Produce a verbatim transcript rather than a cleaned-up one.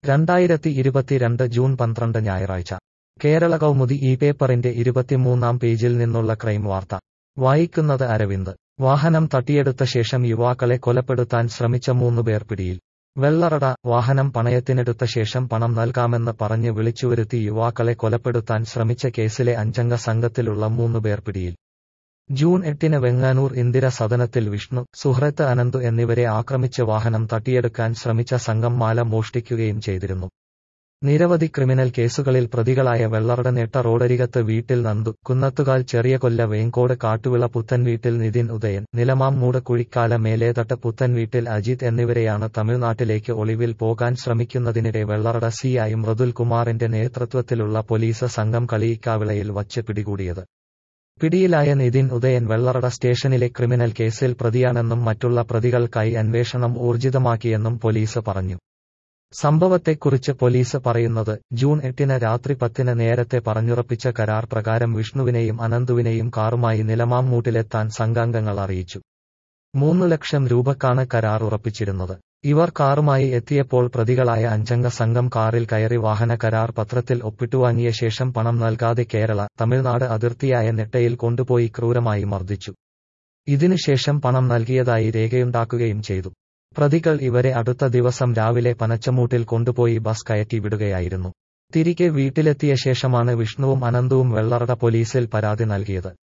രണ്ടായിരത്തി ഇരുപത്തിരണ്ട് ജൂൺ പന്ത്രണ്ട് ഞായറാഴ്ച കേരള കൗമുദി ഈ പേപ്പറിന്റെ ഇരുപത്തിമൂന്നാം പേജിൽ നിന്നുള്ള ക്രൈം വാർത്ത വായിക്കുന്നത് അരവിന്ദ്. വാഹനം തട്ടിയെടുത്ത ശേഷം യുവാക്കളെ കൊലപ്പെടുത്താൻ ശ്രമിച്ച മൂന്നുപേർ പിടിയിൽ. വെള്ളറട. വാഹനം പണയത്തിനെടുത്ത ശേഷം പണം നൽകാമെന്ന് പറഞ്ഞ് വിളിച്ചുവരുത്തി യുവാക്കളെ കൊലപ്പെടുത്താൻ ശ്രമിച്ച കേസിലെ അഞ്ചംഗ സംഘത്തിലുള്ള മൂന്നുപേർ പിടിയിൽ. ജൂൺ എട്ടിന് വെങ്ങാനൂർ ഇന്ദിര സദനത്തിൽ വിഷ്ണു, സുഹൃത്ത് അനന്തു എന്നിവരെ ആക്രമിച്ച് വാഹനം തട്ടിയെടുക്കാൻ ശ്രമിച്ച സംഘം മാല മോഷ്ടിക്കുകയും ചെയ്തിരുന്നു. നിരവധി ക്രിമിനൽ കേസുകളിൽ പ്രതികളായ വെള്ളറട നേട്ട റോഡരികത്ത് വീട്ടിൽ നന്ദു, കുന്നത്തുകാൽ ചെറിയകൊല്ല വേങ്കോട് കാട്ടുവിള പുത്തൻവീട്ടിൽ നിതിൻ ഉദയൻ, നിലമാംമൂട് കുഴിക്കാല മേലേതട്ട് പുത്തൻവീട്ടിൽ അജിത് എന്നിവരെയാണ് തമിഴ്നാട്ടിലേക്ക് ഒളിവിൽ പോകാൻ ശ്രമിക്കുന്നതിനിടെ വെള്ളറട സി ഐ മൃദുൽ കുമാറിന്റെ നേതൃത്വത്തിലുള്ള പോലീസ് സംഘം കളിയിക്കാവിളയിൽ വച്ച് പിടികൂടിയത്. പിടിയിലായ നിതിൻ ഉദയൻ വെള്ളറട സ്റ്റേഷനിലെ ക്രിമിനൽ കേസിൽ പ്രതിയാണെന്നും മറ്റുള്ള പ്രതികൾക്കായി അന്വേഷണം ഊർജിതമാക്കിയെന്നും പോലീസ് പറഞ്ഞു. സംഭവത്തെക്കുറിച്ച് പോലീസ് പറയുന്നത്, ജൂൺ എട്ടിന് രാത്രി പത്തിന് നേരത്തെ പറഞ്ഞുറപ്പിച്ച കരാർ പ്രകാരം വിഷ്ണുവിനെയും അനന്തുവിനെയും കാറുമായി നിലമാംമൂട്ടിലെത്താൻ സംഘാംഗങ്ങൾ അറിയിച്ചു. മൂന്നു ലക്ഷം രൂപക്കാണ് കരാർ ഉറപ്പിച്ചിരുന്നത്. ഇവർ കാറുമായി എത്തിയപ്പോൾ പ്രതികളായ അഞ്ചംഗ സംഘം കാറിൽ കയറി വാഹന കരാർ പത്രത്തിൽ ഒപ്പിട്ടുവാങ്ങിയ ശേഷം പണം നൽകാതെ കേരള, തമിഴ്നാട് അതിർത്തിയായ നെട്ടയിൽ കൊണ്ടുപോയി ക്രൂരമായി മർദ്ദിച്ചു. ഇതിനുശേഷം പണം നൽകിയതായി രേഖയുണ്ടാക്കുകയും ചെയ്തു. പ്രതികൾ ഇവരെ അടുത്ത ദിവസം രാവിലെ പനച്ചമൂട്ടിൽ കൊണ്ടുപോയി ബസ് കയറ്റി വിടുകയായിരുന്നു. തിരികെ വീട്ടിലെത്തിയ ശേഷമാണ് വിഷ്ണുവും അനന്തുവും വെള്ളറട പോലീസിൽ പരാതി നൽകിയത്.